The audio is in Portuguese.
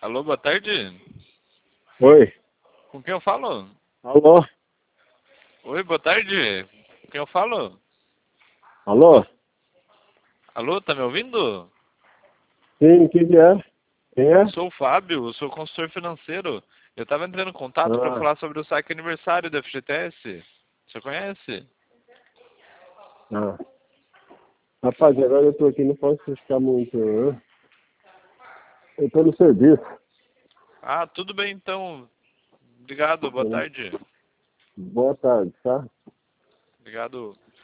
Alô, boa tarde. Oi. Com quem eu falo? Alô? Oi, boa tarde. Com quem eu falo? Alô? Alô, tá me ouvindo? Sim, o que que é? Quem é? Sou o Fábio, sou consultor financeiro. Eu tava entrando em contato para Ah, falar sobre o saque aniversário da FGTS. Você conhece? ah. Rapaz, agora eu tô aqui, não posso ficar muito, né? Eu tô no serviço. Ah, tudo bem então. Obrigado, boa Né? tarde. Boa tarde, tá? Obrigado.